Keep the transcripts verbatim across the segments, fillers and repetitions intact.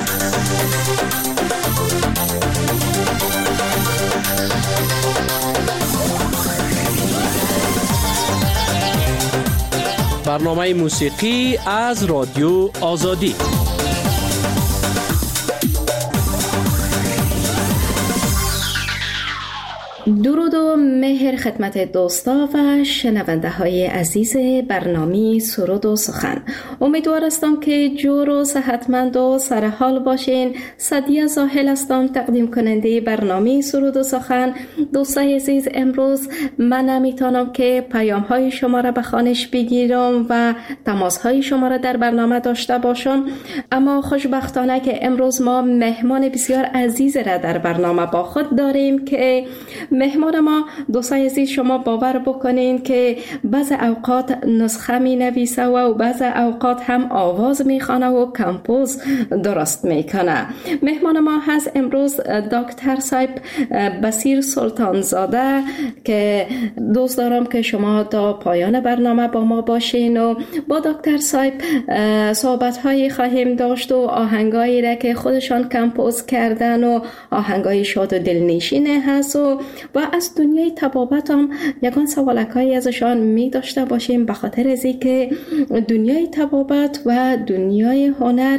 برنامه موسیقی از رادیو آزادی. درود و مهر خدمت دوستا و شنونده های عزیز برنامه سرود و سخن. امیدوار هستم که جور و صحتمند و سرحال باشین. سعدیه زاهل هستم، تقدیم کننده برنامه سرود و سخن. دوستای عزیز، امروز من نمیتونم که پیام های شما را به خوانش بگیرم و تماس های شما را در برنامه داشته باشم، اما خوشبختانه که امروز ما مهمان بسیار عزیز را در برنامه با خود داریم که مهمان ما، دوستای عزیز، شما باور بکنین که بعض اوقات نسخه می نویسه و بعض اوقات هم آواز می خوانه و کمپوز درست می کنه. مهمان ما هست امروز دکتر صاحب بصیر سلطانزاده که دوست دارم که شما تا پایان برنامه با ما باشین و با دکتر صاحب صحبت هایی خواهیم داشت و آهنگایی را که خودشان کمپوز کردن و آهنگای شاد و دلنشینه هست و و از دنیای طبابت هم یکان سوالکایی ازشان می داشته باشیم، به خاطر از اینکه دنیای طبابت و دنیای هنر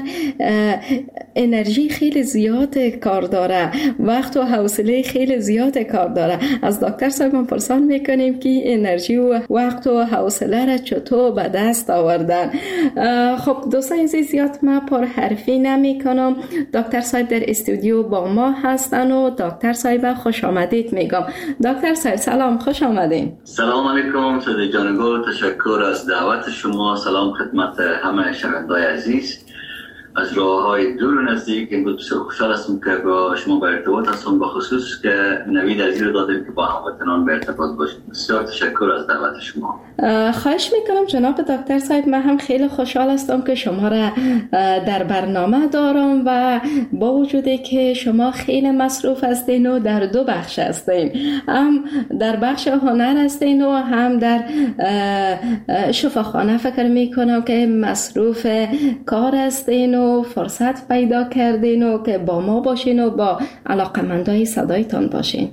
انرژی خیلی زیاد کار داره، وقت و حوصله خیلی زیاد کار داره. از دکتر صاحب پرسان میکنیم که انرژی و وقت و حوصله را چطور به دست آوردن. خب دوستان عزیز، زیاد ما پر حرفی نمی کنم. دکتر صاحب در استودیو با ما هستن و دکتر صاحب خوش آمدید میگم. دکتر صاحب سلام، خوش آمدین. سلام علیکم سعدی جانگو، تشکر از دعوت شما. سلام خدمت همه شنوندگان عزیز از راه‌های دور و نزدیک. امروز بسیار خوشحال هستم که با شما به ارتباط هستم، با خصوص که نوید عزیز رو دادیم که با هموطنان به ارتباط باشیم. بسیار تشکر از دعوت شما. خواهش میکنم جناب دکتر صاحب. من هم خیلی خوشحال هستم که شما را در برنامه دارم و با وجودی که شما خیلی مصروف هستین و در دو بخش هستین، هم در بخش هنر هستین و هم در شفاخانه. فکر میکنم که مصروف کار هستین و فرصت پیدا کردین و که با ما باشین و با علاقمندای صدایتان باشین.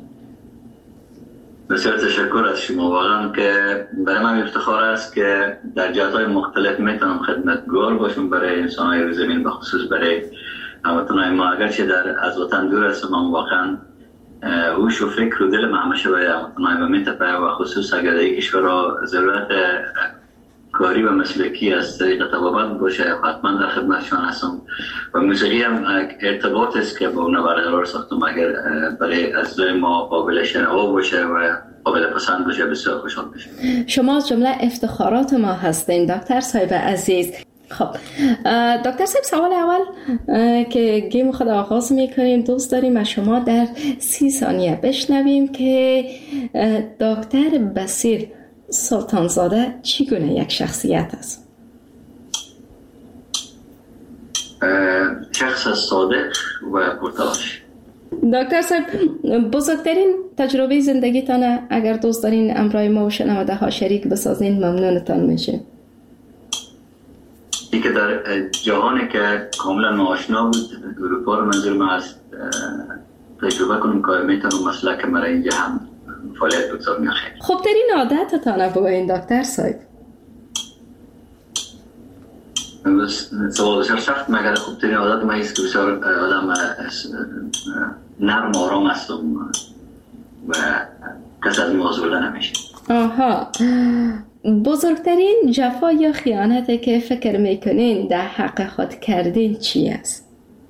بسیار تشکر از شما. واقعا که برای من افتخار است که در جهات‌های مختلف میتونم خدمتگار باشم برای انسان‌های روی زمین، به خصوص برای هموطنان ما. اگرچه در از وطن دور هستم، اما واقعا هوش و فکر و دل من همیشه برای هموطنان ما میتپه و خصوص اگر در کشور را ضرورت کاری و مسلکی از طریق طبابت باشه، حتما در خدمتشان هستم. و موسیقی هم ارتباط است که با اون برقرار ساختم. اگر برای از ما قابل شنوا باشه و قابل پسند باشه، بسیار خوشحال میشم. شما از جمله افتخارات ما هستین دکتر صاحب عزیز. خب دکتر صاحب، سوال اول که گیم خود آغاز میکنیم، دوست داریم از شما در سی ثانیه بشنویم که دکتر بصیر سلطانزاده چگونه یک شخصیت است؟ شخص صادق و پرتلاش. دکتر صاحب، بزرگترین تجربه زندگیتان اگر دوست دارین امرای ما و شنونده ها شریک بسازین ممنونتان میشه. این که در جهانی که کاملا ناآشنا بود، اروپا رو منظور ما است، تجربه کنم که میتونم مسلک مرا اینجا هم فعالیت بگذار میخواه. خب ترین عادتتان بگوین دکتر صاحب. سوال بسیار سخت، مگر خوبترین عادت ما است که بسیار آدم نرم و آرام هستم و کس از موضوع نمیشه. آها، بزرگترین جفا یا خیانتی که فکر میکنین در حق خود کردین چی است؟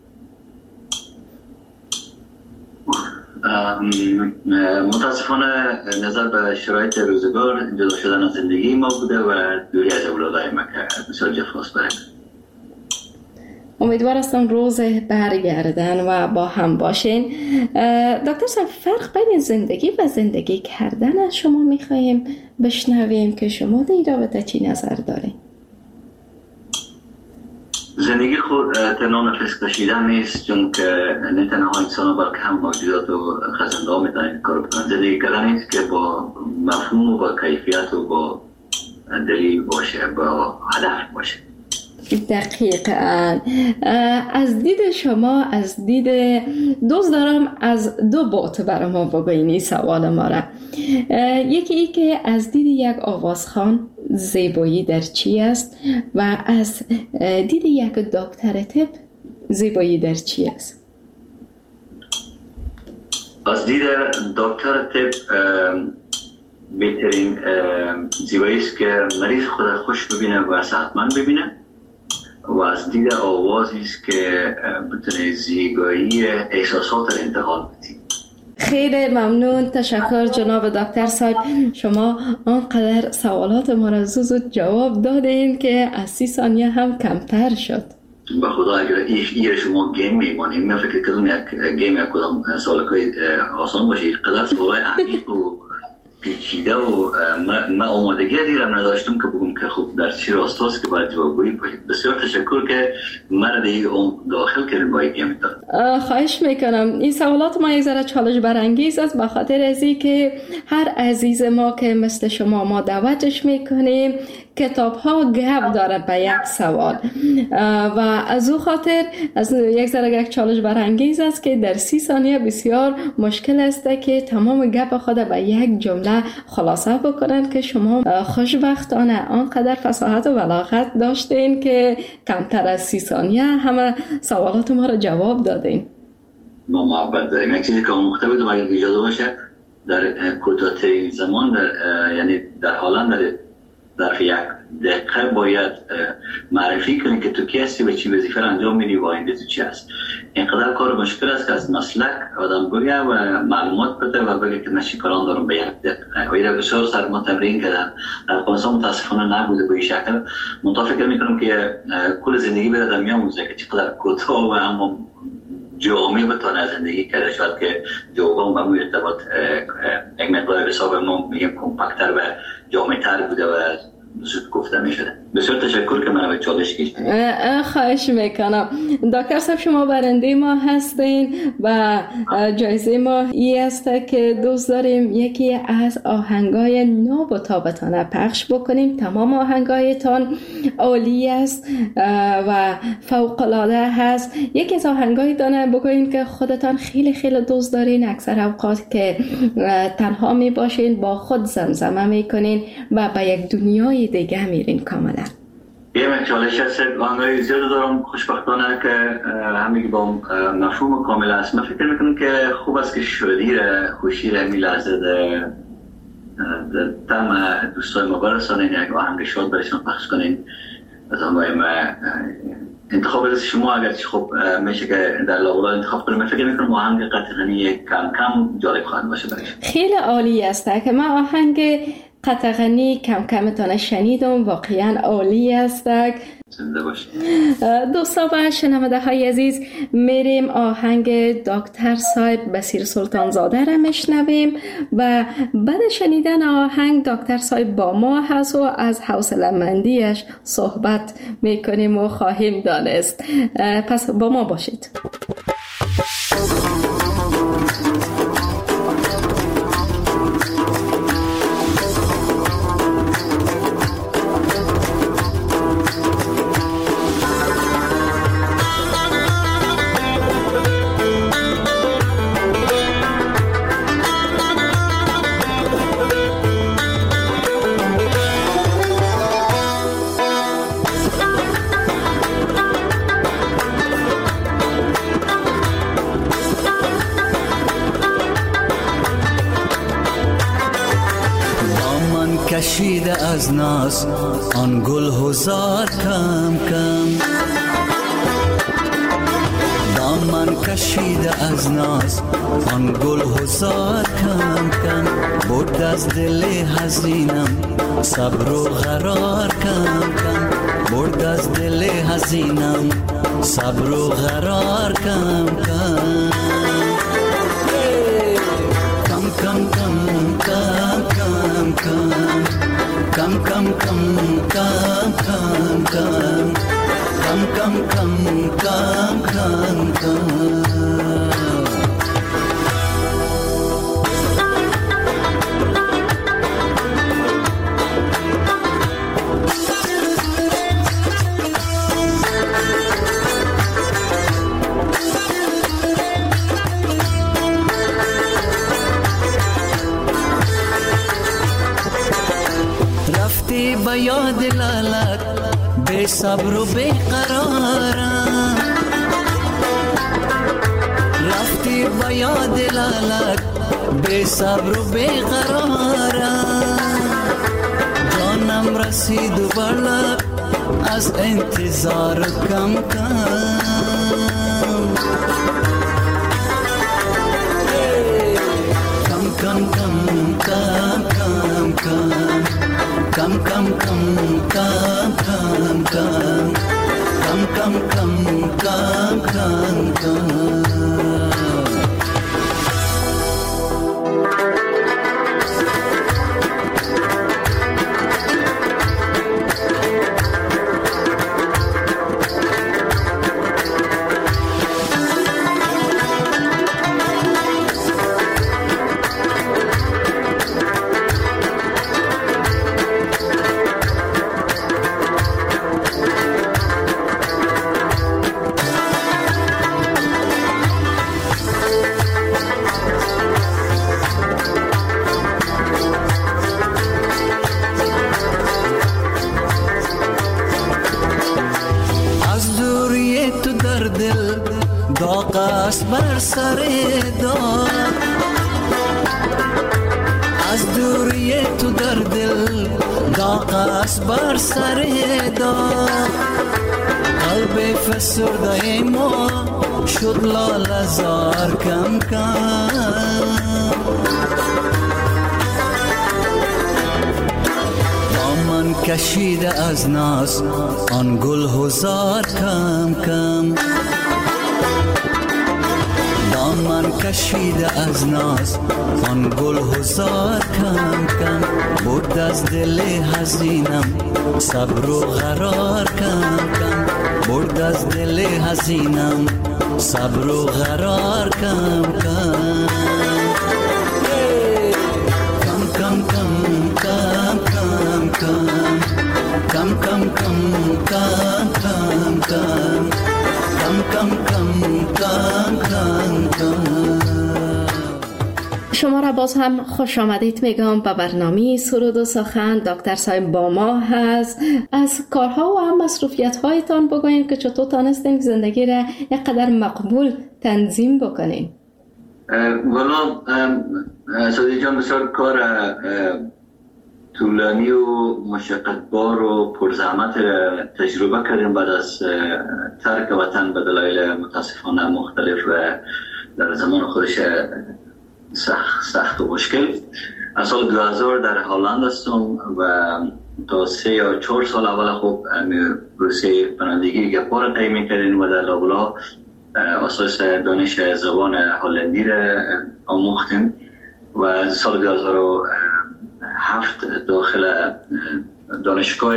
متاسفانه نظر به شرایط روزگار جدا شدن از زندگی ما بوده و دوری از اولادای ما که بسیار جفاست برای امیدوار هستم روز برگردن و با هم باشین. دکتر صاحب، فرق بین زندگی و زندگی کردن از شما میخواییم بشنویم که شما در این رابطه چی نظر دارین؟ زندگی خود تنها نفس کشیدن نیست، چون که نه تنها انسان ها بلکه هم موجودات و خزنده ها میتونن کار بکنن. زندگی کردن نیست که با مفهوم و با کیفیت و با دلیل باشه، با هدف باشه. دقیقاً. از دید شما، از دید دوست دارم از دو بعد برای ما بگوینی سوال ما را. یکی ای که از دید یک آوازخوان زیبایی در چی است و از دید یک دکتر طب زیبایی در چی است؟ از دید دکتر طب بهترین زیبایی است که مریض خود خوش ببینه و صحتمند ببینه، و از دید آوازی است که بتونه زیبایی احساسات را انتقال بده. خیلی ممنون، تشکر جناب دکتر صاحب. شما آنقدر سوالات ما را زود زود جواب دادین که از سی ثانیه هم کمتر شد. به خدا اگر این شما گیم میمانیم، من فکر کردم یک گیم یک کدام سوالای آسان باشه، قدر سوالای عمیق و پیچیده و من آمادگی دیرم نداشتم که بگم که خوب در چی راستاست که باید جوابگویی باشید. بسیار تشکر که مرا دیگه اون داخل کردن با این گیم. خواهش میکنم. این سوالات ما یک ذره چالش برانگیز است، به خاطر ازی که هر عزیز ما که مثل شما ما دعوتش میکنیم کتاب ها گپ داره به یک سوال و از او خاطر از یک ذره یک چالش برانگیز است که در سی ثانیه بسیار مشکل است که تمام گپ خود به یک جمله خلاصه بکنن که شما خوشبختانه آنقدر فصاحت و بلاغت داشتین که کمتر از سی ثانیه همه سوالات ما را جواب دادین. ما محبت داریم. یک چیزی که مختلف بدم اگر اجازه باشه در کوتاه‌ترین زمان در یعنی در حالا در در یک دقیقه باید معرفی کنی که تو کی هستی و چی وظیفه انجام میدی و آینده تو چی هست. اینقدر کار مشکل است که از مسلک آدم بگه و معلومات بده و بگه که من چیکاران دارم به یک دقیقه. و این بسیار سر ما تمرین کردم. در افغانستان متاسفانه نبوده به این شکل. منتها فکر میکنم که کل زندگی به آدم میآموزه که چقدر کوتاه و اما جامعه بتونه زندگی کرده، شاید که جوابم به موی ارتباط یک مقدار حساب ما میگم کمپکتر و جامعه تر بوده و زود گفته می شده. بسیار تشکر که من به چالش کشیدید. خواهش میکنم. دکتر صاحب شما برنده ما هستین و جایزه ما این است که دوست داریم یکی از آهنگای نو و تابتانه پخش بکنیم. تمام آهنگایتان عالی است و فوق العاده هست. یکی از آهنگای دانه بگوین که خودتان خیلی خیلی دوست دارین، اکثر اوقات که تنها می باشین با خود زمزمه میکنین و به یک دنیای دیگه میرین کاملا. یه من چالش هست، آهنگای زیاد دارم خوشبختانه که همه با مفهوم کامل است. من فکر میکنم که خوب است که شادی را خوشی را می لحظه در تم دوستای ما برسانین، یک آهنگ شاد برشان پخش کنین. از آنگاه ما انتخاب از شما اگر خب میشه که در لاولا انتخاب کنیم. من فکر میکنم آهنگ قطغنی کم کم جالب خواهد باشه برایشان. خیلی عالی است که من آهنگ قطغنی کم کم تانه شنیدم، واقعا عالی است. زنده باشید دوستان و شنونده های عزیز، میریم آهنگ دکتر صاحب بصیر سلطان زاده را میشنویم و بعد شنیدن آهنگ دکتر صاحب با ما هست و از حوصله مندیش صحبت میکنیم و خواهیم دانست. پس با ما باشید. کشیده از ناز آن گل هزار کم کم، دامن کشیده از ناز آن گل هزار کم کم، برد از دل حزینم صبر و قرار کم کم، برد از دل حزینم صبر و قرار کم کم کم کم کم کم کم Come, come, come, come, come, come, come, come, come, come, come, come. به یاد لالت بے صبر و بے قرارم، رفتی به یاد لالت بے صبر و بے قرارم، جانم رسید و برلب از انتظار کم کم، کم کم کم کم کم کم کم کم کم کم کم کم کم کم کم. بر سر دار از دوری تو در دل داغ است بر سر دار، قلب فسرده ما شد لاله زار کم کم، دامن کشیده از ناز آن گل هزار کم کم، دامن کشیده از ناز آن گل هزار کم کم، برد از دل حزینم صبر و قرار کم کم، برد از دل حزینم صبر و قرار کم کم، کم کم کم کم کم کم کم کم کم کم کم کم کم کم کم کم. شما را باز هم خوش آمدید میگم به برنامه سرود و سخن. دکتر صاحب با ما هست. از کارها و هم مصروفیت هایتان بگوین که چطور تانستین زندگی را یک قدر مقبول تنظیم بکنین. والا سادی جان بسیار کار طولانی و مشقتبار و پرزحمت تجربه کردیم بعد از ترک وطن به دلایل متاسفانه مختلف و در زمان خودش سخت, سخت و مشکل. از سال دو هزار در هلند هستم و تا سه یا چهار سال اول خوب روسیه پناهندگی گپا را طی می‌کردیم و در لابلا اساس دانش زبان هلندی را آموختیم و سال دو هزار و هفت داخل دانشگاه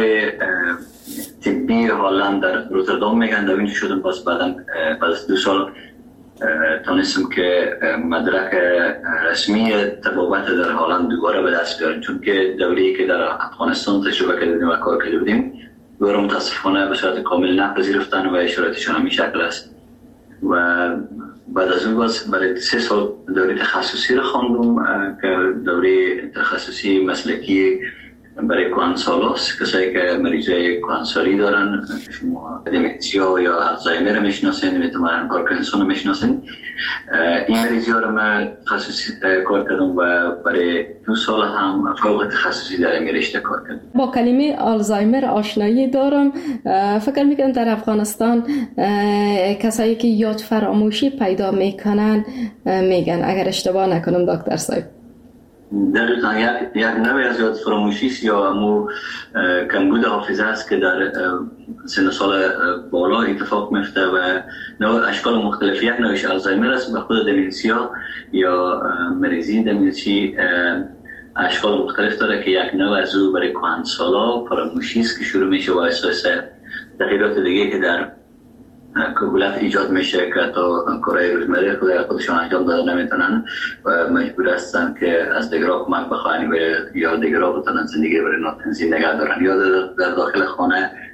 طبی هلند در روتردام میگن در اینجا شدم. باز بعدم بعد از دو سال تانستم که مدرک رسمی طبابت در هلند دوباره به دست بیارم، چون که دوره‌ای که در افغانستان تجربه کردیم و کار کرده بودیم دوباره متاسفانه به صورت کامل نپذیرفتن و اشاراتشان همین شکل است. و بعد از اون باز برای سه سال دوره تخصصی رو خواندم که دوره تخصصی مسلکی برای کهنسالاست، کسایی که مریضای کهنسالی دارن، شما دمنسیا یا الزایمر میشناسین، میتونن پارکینسون میشناسین. این مریضی ها رو من تخصصی کار کردم و برای دو سال هم فوق تخصصی در این رشته کار کردم. با کلمه آلزایمر آشنایی دارم. فکر میکنم در افغانستان کسایی که یاد فراموشی پیدا میکنن میگن، اگر اشتباه نکنم دکتر صاحب. دقیقا یک نوع از یاد فراموشی است یا امو کمبود حافظه است که در سن سال بالا اتفاق میفته و نوع اشکال مختلف. یک نوعش آلزایمر است و خود دمنسیا یا مریضی دمنسی اشکال مختلف داره که یک نوع از او برای کهنسالا فراموشی است که شروع میشه و اساس تغییرات دیگه که در کهولت ایجاد میشه که تا کارهای روزمره خودشان انجام داده نمیتونن و مجبور هستن که از دیگرها کمک بخواهن و یا دیگرها بتونن زندگی برای تنظیم نگه دارن یا در داخل خانه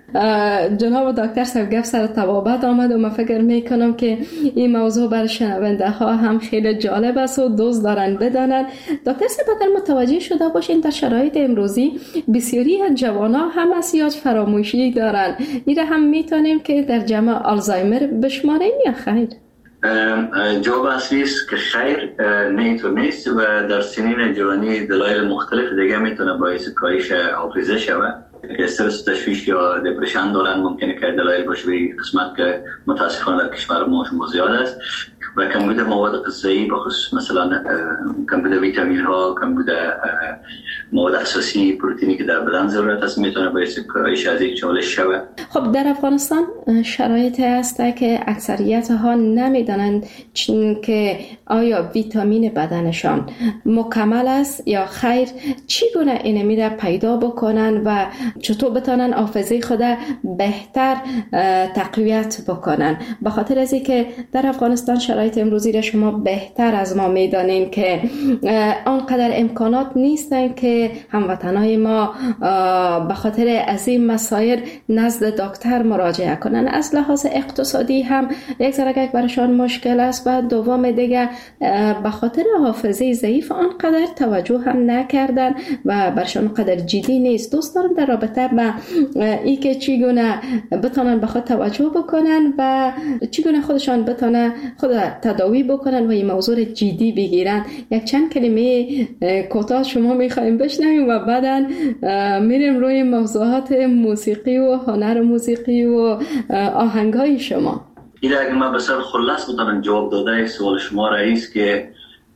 جناب دکتر صاحب گفت سر طبابت آمد و من فکر میکنم که این موضوع برای شنونده ها هم خیلی جالب است و دوست دارن بدانند. دکتر صاحب اگر متوجه شده باشین در شرایط امروزی بسیاری از جوانا هم حساسیت فراموشی دارن، این هم میتونیم که در جمع آلزایمر بشماریم یا خیر؟ جواب اصلی است که خیر، نه اینطور نیست و در سنین جوانی دلایل مختلف دیگه میتونه باعث کاهش حافظه شود. استرس، تشویش یا دپرشن دارن، ممکنه که دلایل باشه به قسمت که متاسفانه در کشور ما شما زیاد است و کمبود مواد غذایی بخصوص مثلا کمبود ویتامین ها، کمبود مواد اساسی پروتئینی که در بدن ضرورت است میتونه باعث کاهش از این چالش شود. خب در افغانستان شرایطی هست که اکثریت ها نمیدانند که آیا ویتامین بدنشان مکمل است یا خیر، چگونه اینو میره پیدا بکنن و چطور بتونن حافظه خود بهتر تقویت بکنن. به خاطر از اینکه در افغانستان شرایط امروزی را شما بهتر از ما میدانین که آنقدر امکانات نیستن که هموطنای ما به خاطر از این مسائل نزد دکتر مراجعه کنن. از لحاظ اقتصادی هم یک ذره برایشان مشکل است و دوم دیگه به خاطر حافظه ضعیف آنقدر توجه هم نکردن و برشان قدر جدی نیست. دوست دارم در رابطه با ای که چگونه بتونن به خود توجه بکنن و چگونه خودشان بتونن خود تداوی بکنن و این موضوع جدی بگیرن، یک چند کلمه کوتاه شما میخوایم بشنویم و بعداً میریم روی موضوعات موسیقی و هنر موسیقی و آهنگای شما. این اگه من بسیار خلاص بتونم جواب داده سوال شما رئیس که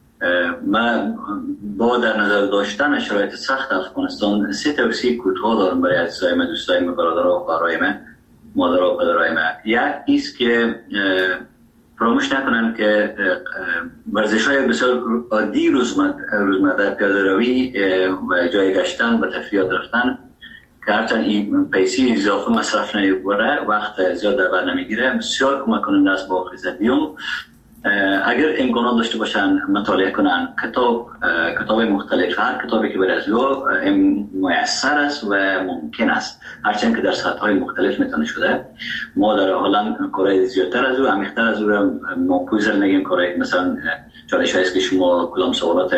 من با در نظر داشتن شرایط سخت افغانستان سه توصیه کوتاه دارم برای عزیزای من، دوستای من، برادرها و خواهرای من، مادرها و پدرهای من. یک ایست که فراموش نکنن که ورزش‌های بسیار عادی روزمره، پیاده روی و جای گشتن و تفریحات رفتن که هرچند این پیسی اضافه مصرف نمیبره، وقت زیاد در بر نمیگیره، بسیار کمک کننده است با حافظه. دیوم اگر امکانات داشته باشن مطالعه کنن کتاب کتاب مختلف، هر کتابی که برای از او میسر است و ممکن است، هرچند که در سطح‌های مختلف میتونه شده. ما در حالا کارهای زیادتر از او، عمیق‌تر از او را ماپوزر نگیم، کارهای مثلا چالش هست که شما کدام سوالات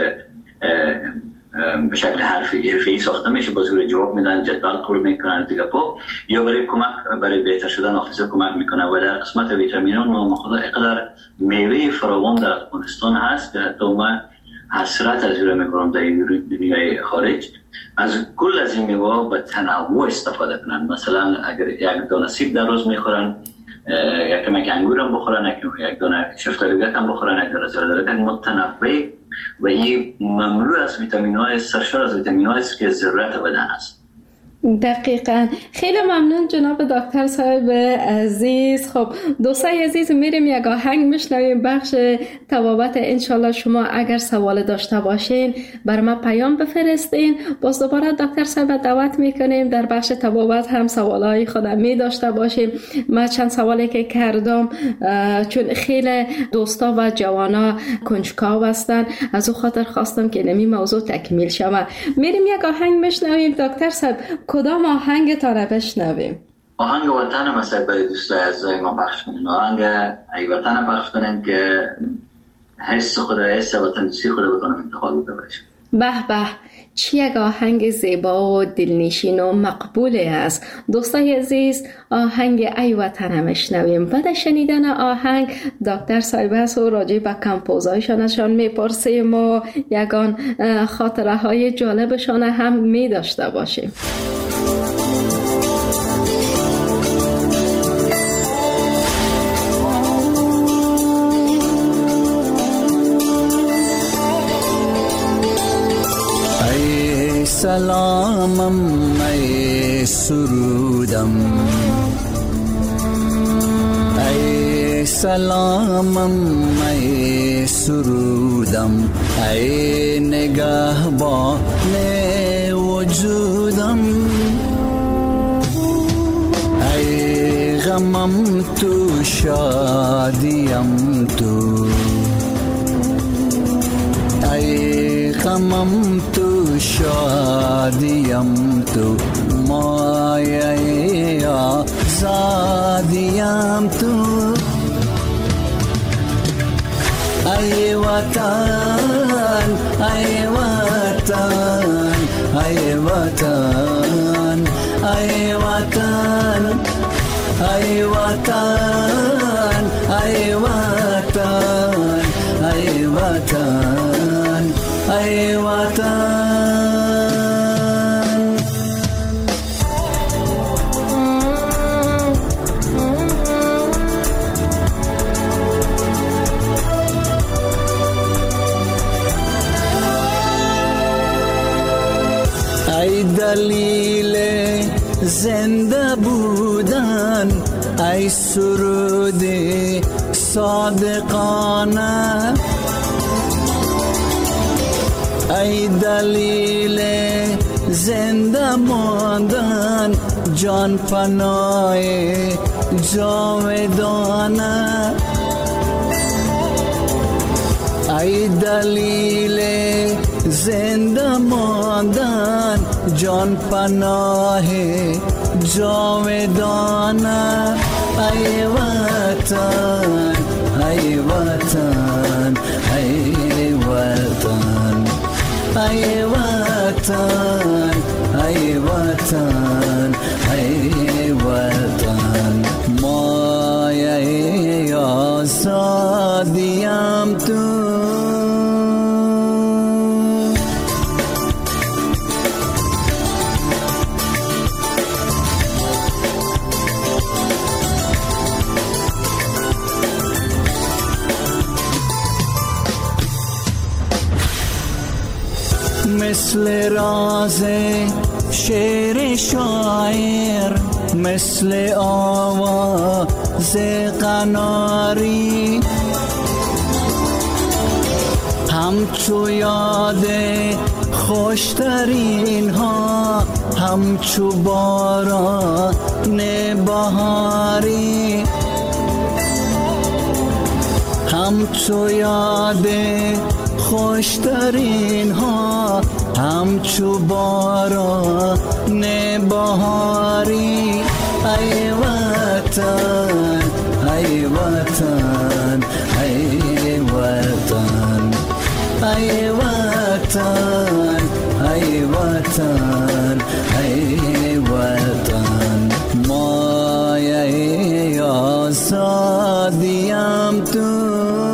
به شکل حرفی حرفی ساخته میشه با زور جواب میدن، جدول پر میکنن دیگه پا، یا برای کمک برای بهتر شدن حافظه کمک میکنه. و در قسمت ویتامین‌ها ما خدا اینقدر میوه فراوان در افغانستان هست که حتی من حسرت از اون میکنم در دنیای خارج از کل از این میوه به تنوع استفاده کنن. مثلا اگر یک دانه سیب در روز میخورن، یک کمک انگور هم بخورن، یک دانه شفتالوگت هم بخورن، یک دانه زردالو، متنوع و این مملو از ویتامین های، سرشار از ویتامین های است که ضرورت بدن است. دقیقاً. خیلی ممنون جناب دکتر صاحب عزیز. خب دوستای عزیز، میریم یک آهنگ میشنویم بخش طبابت. انشالله شما اگر سوال داشته باشین بر ما پیام بفرستین، باز دوباره دکتر صاحب دعوت میکنیم در بخش طبابت هم سوالای خودم می داشته باشیم. من چند سوالی که کردم چون خیلی دوستا و جوانا کنجکاو هستن، از او خاطر خواستم که نمی موضوع تکمیل شود. میریم یک آهنگ میشنویم. دکتر صاحب کدام آهنگ تا رو بشنویم؟ آهنگ وطن هم است برای دوستای عزیزای ما پخش کنیم. آهنگ ای وطن پخش کنیم که حس خود، حس وطن‌دوستی خود بتونم انتقال بده باشیم. به به، چی یک آهنگ زیبا و دلنشین و مقبول است. دوستای عزیز، آهنگ ای وطن هم میشنویم. بعد شنیدن آهنگ دکتر صاحب است و راجع به کمپوزایشان ازشان میپرسیم و یگان خاطره های جالبشان هم می داشته باشیم. سلامم ای سرودم، ای سلامم ای سرودم، ای نگهبان وجودم، ای غمم تو شادیم تو، ای غمم تو شادیم تو مایه آزادیم تو ای وطن ای وطن ای وطن ای وطن ای وطن ای وطن ای وطن ای وطن ای دلیل زنده بودن ای سرود صادقانه ای دلیل زنده ماندن جان پناه جاودانه ای دلیل زنده ماندن جان پناه جاودانه ای وطن ای وطن ای وطن ای وطن ای وطن ای وطن مایه آزادیم تو مثل راز شعر شاعر مثل آواز قناری همچو یاد خوشترین ها همچو باران بهاری همچو یاد خوشترین ها همچو باران بهاری ای وطن ای وطن ای وطن ای وطن ای وطن ای وطن مایه آزادیم تو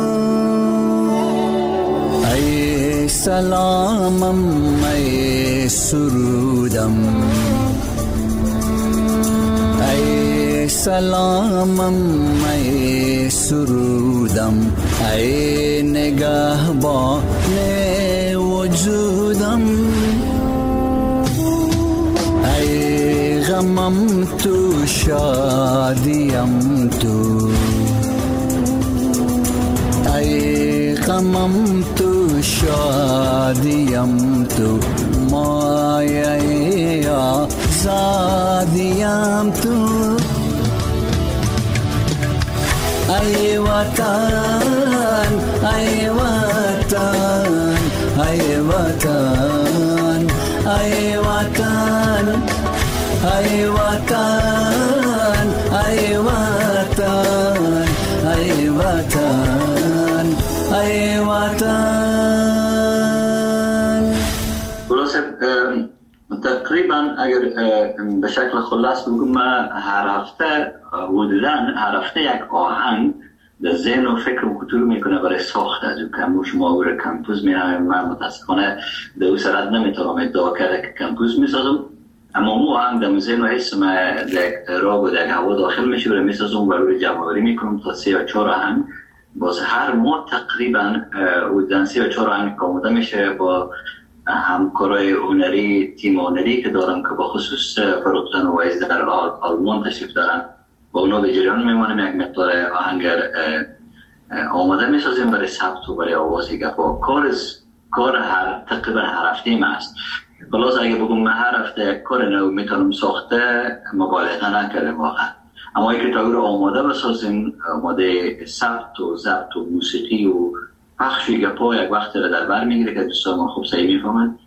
ای سلامم ای سرودم ای سلامم ای سرودم ای نگهبان وجودم ای غمم تو شادیم تو ای غمم تو شادیم تو مایه آزادیم تو ای وطن ای وطن ای وطن ای وطن ای وطن ای وطن ای وطن ای وطن. خلاصه تقریبا اگر به شکل خلاص بگم من هر هفته حدوداً هر هفته یک آهنگ در ذهن و فکر و کتور میکنه برای ساخت از اون کموش ما او کمپوز میرم. من متاسفانه در او سرد نمیتونم ادعا کرده که کمپوز میسازم، اما مو آهنگ در ذهن و حس من در راب و در هوا داخل میشه و میسازم و روی جمع‌آوری میکنم تا سه یا چهار آهنگ. باز هر ماه تقریبا حدوداً سه یا چهار آهنگ آماده میشه با همکارای هنری، تیم هنری که دارم که با خصوص فروختن و ویز در آلمان تشریف دارن، با اونا به جریان میمانیم. یک مقدار آهنگ آماده میسازیم برای ثبت و برای آوازی گفا. کار کار هر تقریبا هر هفته ما است. خلاص اگه بگم من هر هفته کار نو میتونم ساخته مبالغه نکردم واقعا، اما اگه تا رو آماده بسازیم، آماده ثبت و ضبط و موسیقی و پخشی گپا یک وقت را در بر میگیره که دوستان ما خوب صحیح میفهمند.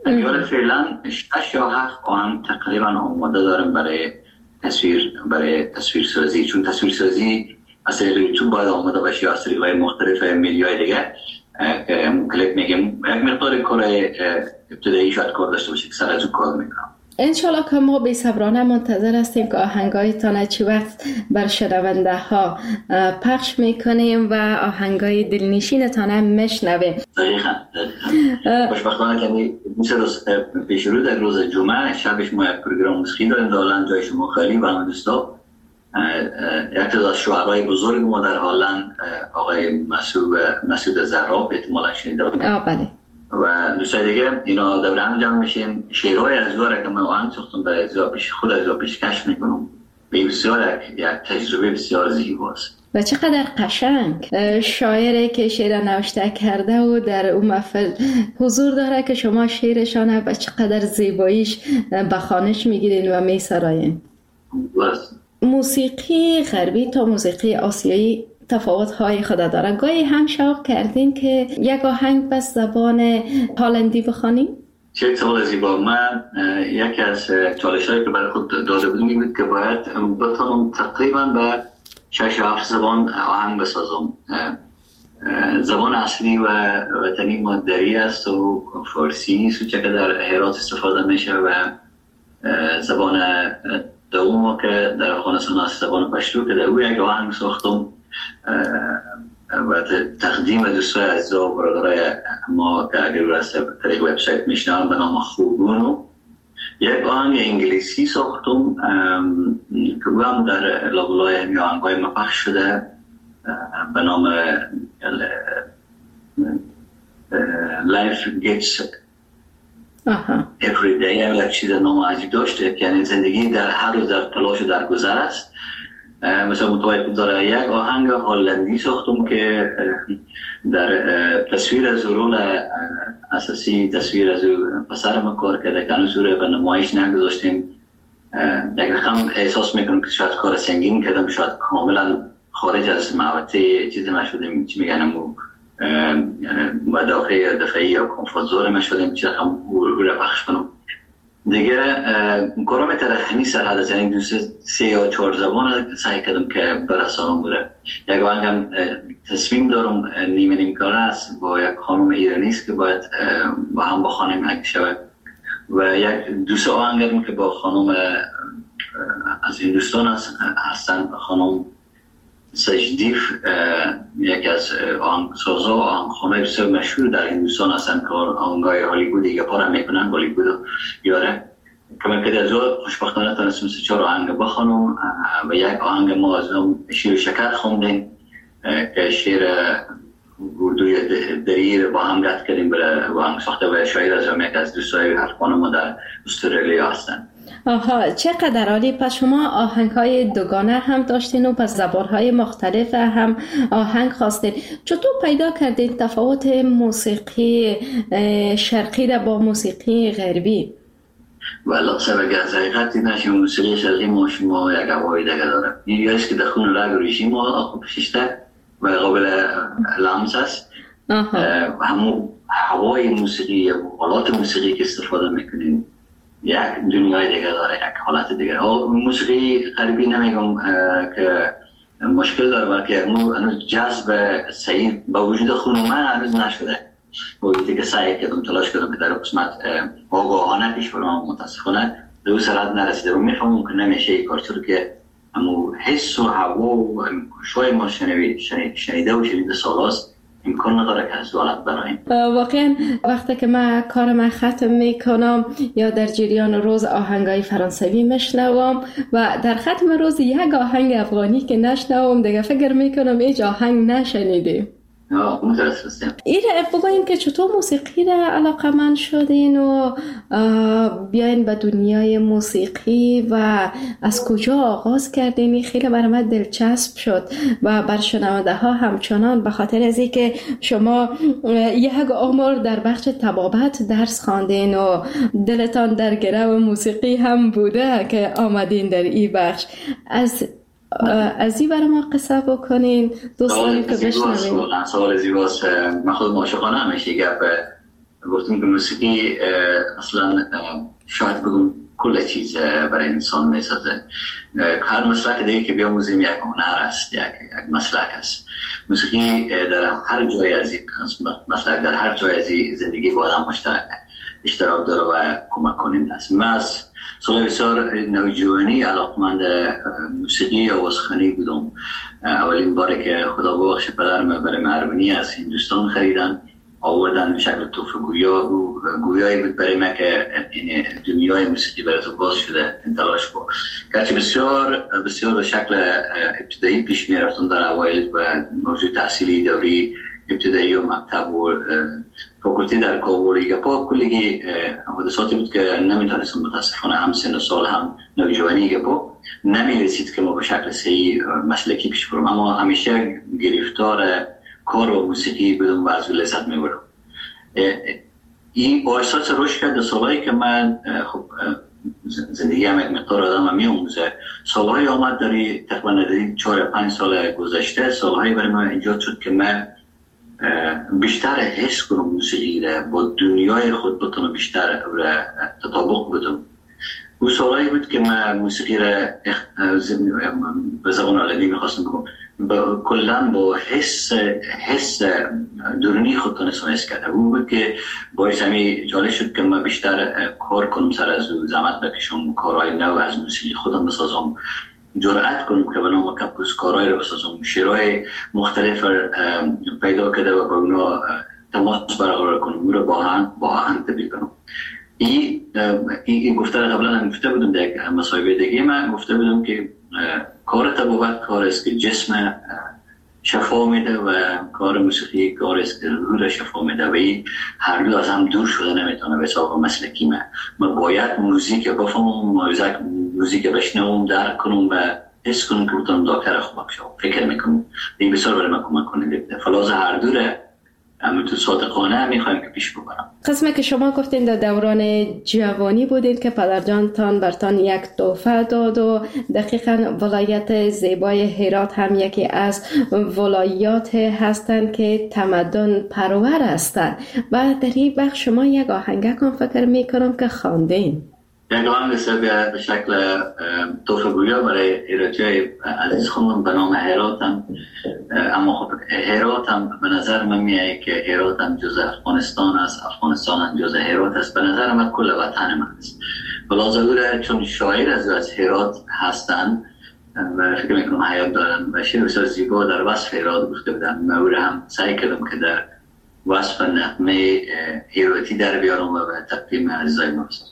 دیگه فعلا شش یا هفت آهنگ تقریبا آماده دارم برای تصویر برای تصویر سازی، چون تصویر سازی از طریق یوتیوب باید آماده باشه یا از طریق مختلف میدیای دیگه که کلیپ میگم یک مقدار کار ابتدایی شاید کار داشته باشه که سر از اون کار میکنم. انشالله که ما بی صبرانه منتظر هستیم که آهنگایتان چی وقت بر شنونده ها پخش میکنیم و آهنگای دلنشینتان هم میشنویم. دقیقاً دقیقاً خوشبختانه که مثل روز پیش رو در روز جمعه شبش ما یک پروگرام موسیقی داریم در هلند جای شما خیلی و همه دوستا. یک تعداد شاعرای بزرگ ما در هلند آقای مسعود مسعود زهراب احتمالاً شنیده بودید. آه بله. و دوستای دیگه اینا دور هم جمع میشیم، شعرهای از داره که من آهنگ ساختم برای ازا پیش خود ازا پیشکش میکنم. به بسیار یک تجربه بسیار زیباست و چقدر قشنگ. شاعری که شعر نوشته کرده و در اون محفل حضور داره که شما شعرشانه و چقدر زیباییش بخوانش میگیرین و میسراین. موسیقی غربی تا موسیقی آسیایی تفاوت‌های خود داره. گاهی هم شوق کردین که یک آهنگ بس زبان هلندی بخوانیم؟ چه سوال زیبا. من یکی از چالش‌هایی که برای خود داده بودم این بود که باید بتونم تقریباً به شش هفت زبان آهنگ بسازم. زبان اصلی و وطنی ما دری است و فارسی است که در هرات استفاده میشه و زبان دوم که در افغانستان است زبان پشتو که در او یک آهنگ ساختم و تقدیم دوستای عزیزا و برادرای ما که اگر از طریق وبسایت میشنون به نام خوبونو یک آهنگ انگلیسی ساختم که او هم در لابلای همی آهنگای ما پخش شده به نام Life Gets Every Day. یک چیز نام عجیب داشته یعنی زندگی در هر روز در تلاش و در گذر است. مثلا متوجه داره یک آهنگ هلندی ساختم که در تصویر از رول اساسی تصویر از پسر ما کار کرده که هنوز رو به نمایش نگذاشتیم. یک رقم احساس میکنم که شاید کار سنگین کردم، شاید کاملا خارج از محوطه چیزی نشدیم، چی میگن مدافع دفعی یا کمفورت ما شدیم، چی رقم رو پخش کنم دیگه. کارم ترخمی سرحد از یعنی دوست سه یا چهار زبان سعی کردم که برسانم بوده. یک آهنگم تصمیم دارم نیمه نیم کاره است با یک خانم ایرانی است که باید با هم بخوانیم اگه شود و یک دوست آهنگم که با خانم از هندوستان هستن، خانم سجدیف، یکی از آهنگسازا و آهنگخوانای بسیار مشهور در هندوستان هستن که آهنگای هالیوودی یا پارا میکنن هالیوود یاره که من که از اون خوشبختانه تونستم سه چهار آهنگ بخوانم و یک آهنگ ما از اون شیر و شکر خوندیم که شیر اردوی دری رو با هم رد کردیم برای آهنگ ساخته و شاعر از اون یک از دوستای حرفان ما در استرالیا هستن. آها چقدر عالی. پس شما آهنگ‌های دوگانه هم داشتین و پس زبان‌های مختلف هم آهنگ خواستین. چطور پیدا کردین تفاوت موسیقی شرقی را با موسیقی غربی؟ والا سبب از حقیقتی نشیم موسیقی شرقی ما شما یک هوای دیگه داره. این یاست که در خون رگ ریشی ما آخو پشیشته و قابل لمس است. همون هوای موسیقی و حالات موسیقی که استفاده میکنین یک دنیای دیگه داره، یک حالت دیگه. موسیقی غربی نمیگم که مشکل داره بلکه هنوز جذب صحیح با وجود خون من هنوز نشده. با وجودی که سعی کردم تلاش کردم که در قسمت آگاهانه پیش برم متاسفانه به اون سرعت نرسیده و میفهمم که نمیشه این کار چون که همون حس و هوا و شوی ما شنیده و شنیده سالاست امکان نداره که از دولت برایم. واقعا وقتی که من کارم ختم میکنم یا در جریان روز آهنگای فرانسوی میشنوم و در ختم روز یک آهنگ افغانی که نشنوم دیگه فکر میکنم هیچ آهنگ نشنیدیم. این بگوین که چطور موسیقی را علاقه‌مند شدین و بیاین به دنیای موسیقی و از کجا آغاز کردین؟ این خیلی برای من دلچسب شد و بر شنونده ها همچنان به خاطر از اینکه شما یک عمر در بخش طبابت درس خواندین و دلتان در گرو موسیقی هم بوده که آمدین در این بخش. از از این برای ما قصه بکنین دوست داریم که بشنویم. سوال زیباست. من خود معاشقانه همیشه گپ گفتیم که موسیقی اصلا شاید بگم کل چیز برای انسان میسازه. هر مسلک دیگه که بیاموزیم یک هنر است، یک یک مسلک است. موسیقی در هر جای از این مسلک در هر جای از زندگی با آدم مشترک اشتراک داره و کمک کننده است. من از سال بسیار نوجوانی علاقمند موسیقی آوازخوانی بودم. اولین باری که خدا ببخشه پدرم برای ارمنی از هندوستان خریدن آوردن به شکل تحفه گویا و گویایی بود برای من که این دنیای موسیقی برای تو باز شده تلاش کن. گرچه بسیار بسیار به شکل ابتدایی پیش می رفتم در اوایل و موضوع تحصیلی دوری ابتدایی و مکتب و فاکولتی در کابل گپا کلی حادثاتی بود که نمیتونستم متاسفانه هم سن و سال هم نوجوانی گپا نمیرسید که ما به شکل صحیح مسلکی پیش برم، اما همیشه گرفتار کار و موسیقی بدون و از لذت میبرم. این با احساس رشد کرد سالهایی که من خب زندگی هم یک مقدار آدم هم میاموزه، سالهایی آمد داری تقریبا داری چهار پنج سال گذشته سالهایی برای من ایجاد شد که من بیشتر حس کنم موسیقی را با دنیای خود بتونم بیشتر تطابق بدم. اون سالهایی بود که من موسیقی را به زبان علمی میخواستم بگم کلن با حس حس درونی خود تونستم حس کرده. اون بود که باعث همی جالب شد که من بیشتر کار کنم، سر از زحمت بکشم، کارهای نو از موسیقی خودم بسازم، جرأت کنم که به نام کپوس کارهای رو بسازم، شعرهای مختلف پیدا کرده و با اونا تماس برقرار کنم، اون رو با هم با هم تبدیل کنم. این این گفته قبلا هم گفته بودم در مصاحبه دیگه من گفته بودم که کار طبابت کار است که جسم شفا میده و کار موسیقی کار است که روح را شفا میده و این هر دو از هم دور شده نمیتونه به حساب مسلکی من من باید موزیک بفهمم، موزیک بشنوم، درک کنم و حس کنم که بتونم دکتر خوب بشم. فکر میکنم این بسیار برای من کمک کننده. فلاز هر دوره اما تو صادقانه میخوایم که پیش ببرم. قسمه که شما گفتین در دوران جوانی بودید که پدرجانتان برتان یک تحفه داد و دقیقاً ولایت زیبای هرات هم یکی از ولایات هستند که تمدن پرور هستند و در این بخش شما یک آهنگک هم فکر میکنم که خواندین. یک آهنگ به شکل تحفه گویا برای ایراجای عزیز خونم به نام هرات هم، اما خب هرات هم به نظر من میاد که هرات هم جز افغانستان است، افغانستان هم جز هرات است، به نظر من کل وطن من است. بلا ضروره چون شاعر از از هرات هستن و فکر میکنم حیات دارن و شعر بسیار زیبا در وصف هرات گفته بودن. من او هم سعی کردم که در وصف نغمه هراتی در بیارم و به تقدیم عزیزای ما رسانم.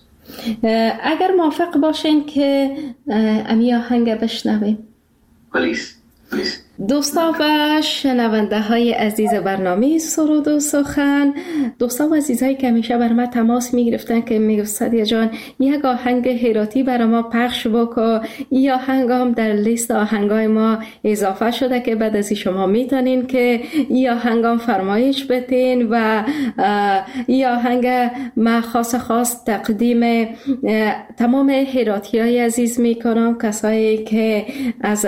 اگر موافق باشین که امی آهنگ بشنویم. پلیس پلیس دوستا و شنونده های عزیز برنامه سرود و سخن، دوستا و عزیزایی که همیشه بر ما تماس می گرفتن که می گفت سعدیه جان یک آهنگ هراتی برای ما پخش بکن. این آهنگ هم در لیست آهنگای ما اضافه شده که بعد از شما میتونین که این آهنگ هم فرمایش بتین و این آهنگ ما خاص خاص تقدیم تمام هراتی های عزیز می کنم، کسایی که از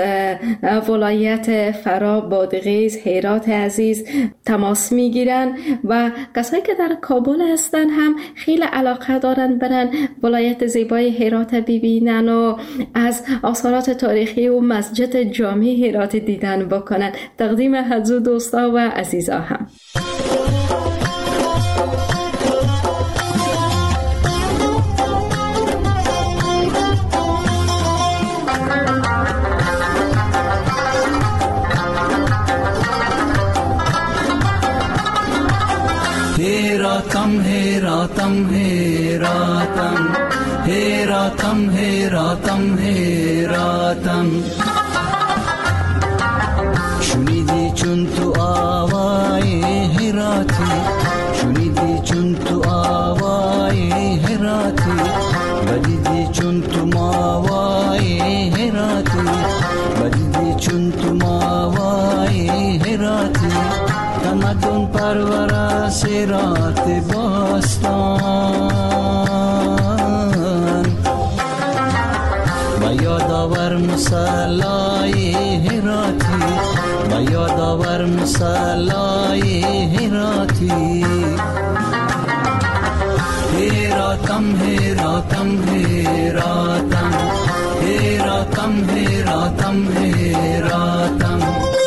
ولایت فرا، بادغیس، هرات عزیز تماس میگیرن و کسایی که در کابل هستن هم خیلی علاقه دارن برن ولایت زیبای هرات ببینن و از آثارات تاریخی و مسجد جامع هرات دیدن بکنن. تقدیم حضور دوستا و عزیزا هم. Heratam, Heratam, Heratam, Heratam, Heratam, Heratam. Shunidi chun tu aawaye Herati, shunidi chun tu aawaye Herati, badidi chun tu maawaye Herati, badidi chun tu maawaye Herati. تمدن پرورش رات باستان و یادآور مصلای هراتی و یادآور مصلای هراتی هراتم هراتم هراتم هراتم هراتم هراتم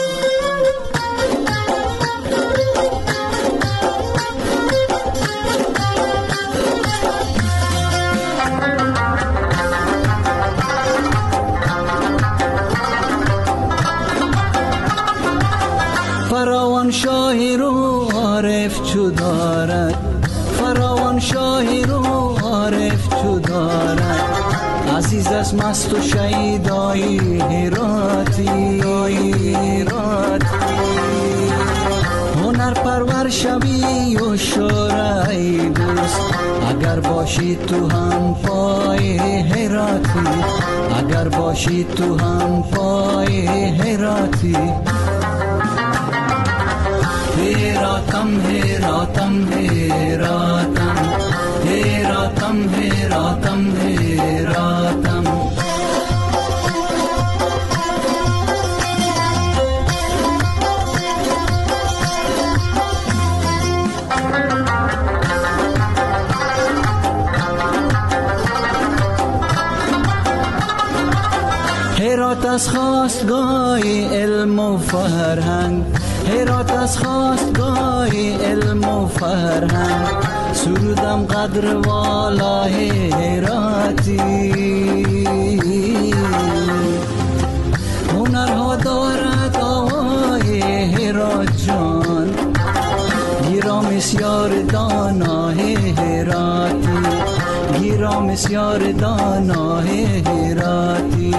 فراوان شاهی رو عارف چو دارد فراوان شاهی رو عارف چو دارد عزیز از مست و شیدایی هراتی هنر پرور شوی و شورای دوست اگر باشی تو هم پای هراتی اگر باشی تو هم پای هراتی هراتم هراتم هراتم هراتم هراتم هراتم هرات از خواستگاه علم و فرهنگ هرات از خواستگاه علم و فرهنگ سرودم قدر والا هراتی هنرها دارد آوای هرات جان گیرا مسیار دانا هراتی گیرا مسیار دانا هراتی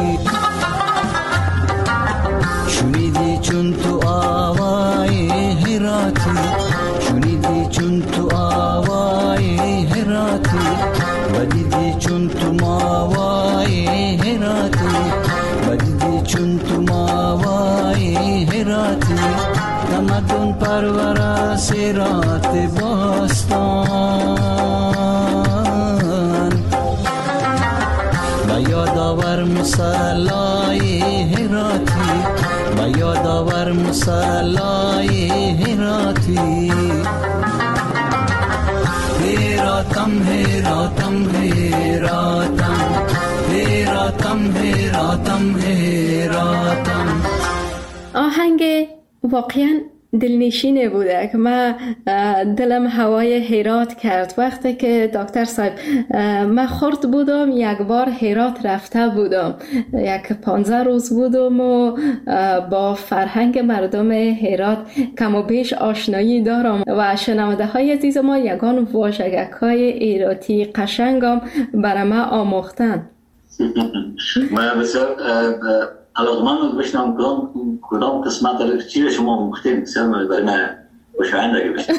شنیدی چون تو آوای هراتی شنیدی چون تو آوای هراتی و دیدی چون تو ماوای هراتی و دیدی چون تو ماوای هراتی تمدن پرور سرات باستان و یادآور مصلای هراتی و یادآور مصلای هراتی هراتم هراتم هراتم هراتم هراتم هراتم آهنگ واقعا دلنشینه بوده که من دلم هوای هرات کرد. وقتی که دکتر صاحب من خرد بودم یک بار هرات رفته بودم، یک پانزده روز بودم و با فرهنگ مردم هرات کم و بیش آشنایی دارم و شنونده های عزیز ما یگان واژگک های ایراتی قشنگم برای من آموختن. من بسیار علاقمند بشنم کدام کدام قسمت چی شما مختیم بسیار برای من خوشایند اگه بشنم.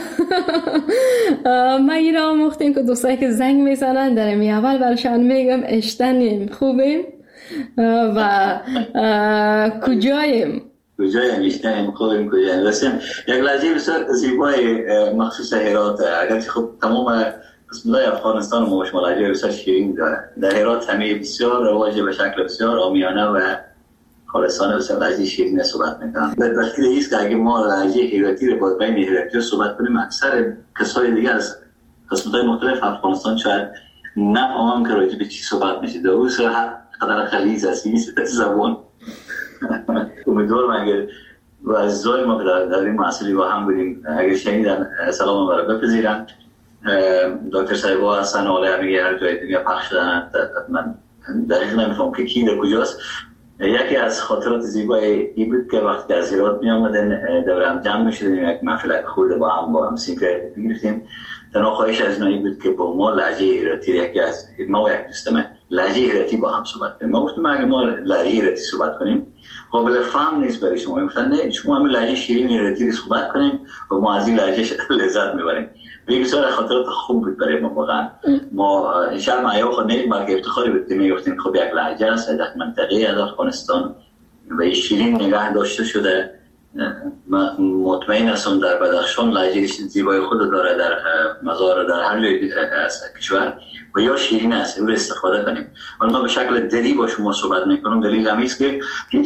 ما این را آموختیم که دوستایی که زنگ میزنن در می اول برشان میگم اشتنیم خوبیم و کجاییم کجاییم اشتنیم خوبیم کجاییم رسیم. یک لحظه بسیار زیبای مخصوص هرات اگرچه خب تمام قسمت‌های افغانستان ما شما لهجه بسیار شیرین داره. در هرات همه بسیار رواج به شکل بسیار عامیانه و خالصانه بسیار لهجه شیرین صحبت میکنن. در دلیل ایست که اگه ما لهجه هراتی رو با بین هراتی صحبت کنیم اکثر کسای دیگه از قسمت‌های مختلف افغانستان شاید نفهمم که راجع به چی صحبت میشه. در اون هر قدر خلیز است این زبان. امیدوارم اگر و عزیزای ما که در این محصولی با هم بودیم اگر شنیدن سلام ما رو بپذیرن. دکتر صاحبا هستن و همه هر جای دیگه پخش شدن. من دقیق نمیفهم که کی در کجاست. یکی از خاطرات زیبای ای بود که وقتی از هرات می آمدن دور هم جمع می شدیم یک محفل خورده با هم با هم سینکرت میگرفتیم. تنها خواهش از نایی بود که با ما لهجه هراتی یکی از ما و یک دوستم لهجه هراتی با هم صحبت کنیم. ما گفتیم اگه ما لهجه هراتی صحبت کنیم قابل فهم نیست برای شما. گفتن نه شما همین لهجه شیرین هراتی رو صحبت کنیم و ما از این لهجه لذت میبریم. بسیار خاطرات خوب بود برای ما واقعا. ما شرم حیا خود نیست بلکه افتخاری بود که میگفتیم خب یک لهجه است در منطقه از افغانستان و شیرین نگاه داشته شده. مطمئن هستم در بدخشان لهجه زیبای خود داره، در مزار در هر جای از کشور و یا شیرین است او استفاده کنیم. ولی ما به شکل دلی با شما صحبت میکنم. دلیل همین است که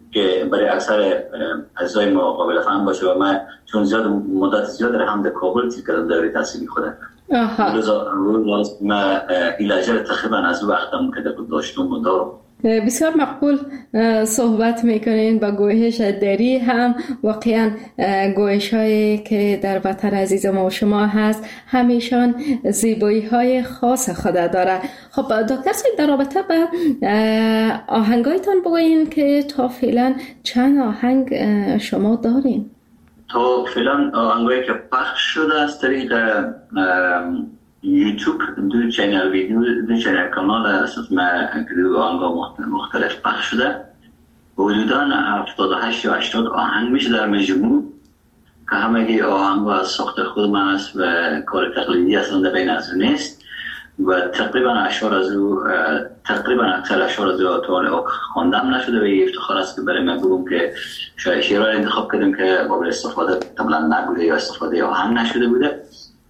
که برای اکثر عزیزای ما قابل فهم باشه و من چون زیاد مدت زیاد در هم در کابل تیر کردم دوره تحصیلی خودم. روز ما علاجه رو تقریبا از وقتم که داشتم و دارم. بسیار مقبول صحبت میکنین با گویش دری هم واقعا گویش هایی که در وطن عزیز ما و شما هست همیشان زیبایی های خاص خود داره. خب دکتر صاحب در رابطه با آهنگایتان بگوین که تا فعلا چند آهنگ شما دارین؟ تا فعلا آهنگایی که پخش شده از طریق یوتیوب دو چینل ویدیو دو چینل کانال اساس ما دو آهنگ مختلف پخش شده حدوداً هفتاد و هشت یا هشتاد آهنگ میشه در مجموع که همگی آهنگ از ساخت خود من است و کار تقلیدی اصلا بین از نیست و تقریبا اشعار از او تقریبا اکثر اشعار از او تا خواندم نشده و یه افتخار است که برای من بگم که شاید شعرها انتخاب کردم که قابل استفاده کاملا نبوده یا استفاده آهنگ نشده بوده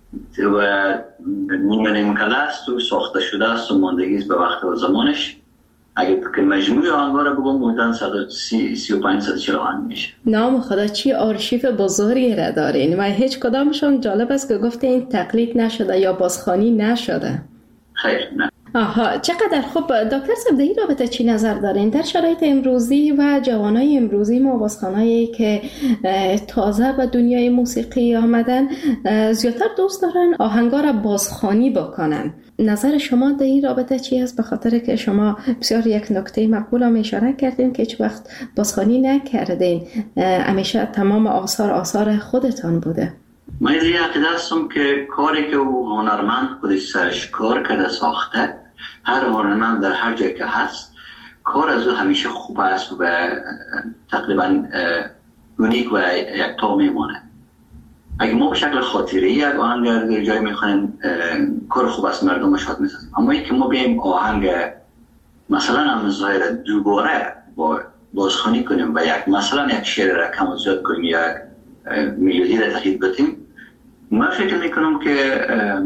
و نیمه نیمه کله است و ساخته شده است و ماندگیست به وقت و زمانش. اگر که مجموع آهنگا رو بگم بودن صد و سی و پنج صد و چهل آهنگ میشه. نام خدا چی آرشیف بزرگی را دارین و هیچ کدامشون جالب است که گفته این تقلید نشده یا بازخوانی نشده. خیر نه. آها چقدر خوب. دکتر صاحب در این رابطه چی نظر دارین؟ در شرایط امروزی و جوانای امروزی ما بازخوانایی که تازه به دنیای موسیقی آمدن زیادتر دوست دارن آهنگا را بازخوانی بکنن. نظر شما در این رابطه چی است؟ به خاطر که شما بسیار یک نکته مقبول هم اشاره کردین که هیچ وقت بازخوانی نکردین، همیشه تمام آثار آثار خودتان بوده. من از این عقیده هستم که کاری که هنرمند خودش سرش کار کرده ساخته، هر هنرمند در هر جای که هست کار از او همیشه خوب است و تقریبا اونیک و یک تا میمانه. اگه ما به شکل خاطری یک آهنگ در جای میخوانیم کار خوب است مردم شاد میسازیم، اما اینکه ما بیم آهنگ مثلا هم ظاهر دوباره با بازخوانی کنیم و یک مثلا یک شعر را کم و زیاد کنیم یک میلودی را تقلید بتیم، من فکر میکنم که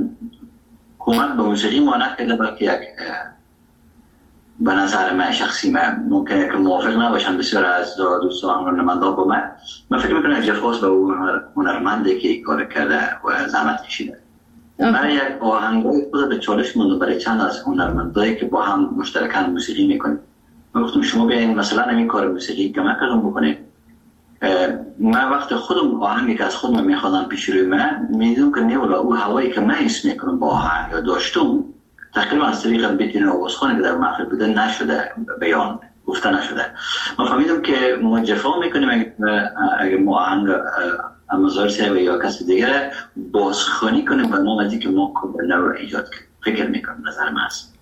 کمک به موسیقی ما نکرده بلکه یک به نظر من شخصی من ممکنه که موافق نباشن بسیار از دوستان هنرمندان با من من فکر میکنم جفاس به اون هنرمنده که این کار کرده و زحمت کشیده. من یک آهنگای خود به چالش موندم برای چند از هنرمندایی که با هم مشترکاً موسیقی میکنیم. من گفتم شما بیاین مثلا همین کار موسیقی که من کردم بکنید. من وقت خودم آهنگی که از خودم میخوادم پیش روی من میدونم که نیولا او هوایی که من حس میکنم با آهنگ یا داشتم تقریبا از طریق بیتین آوازخوانی که در محفل بوده نشده، بیان گفته نشده. من فهمیدم که ما جفا میکنیم اگر ما آهنگ امازار صاحب یا کسی دیگر بازخوانی کنیم و نام ازی که ما کبرنه رو ایجاد کنیم. فکر میکنم نظر من هست.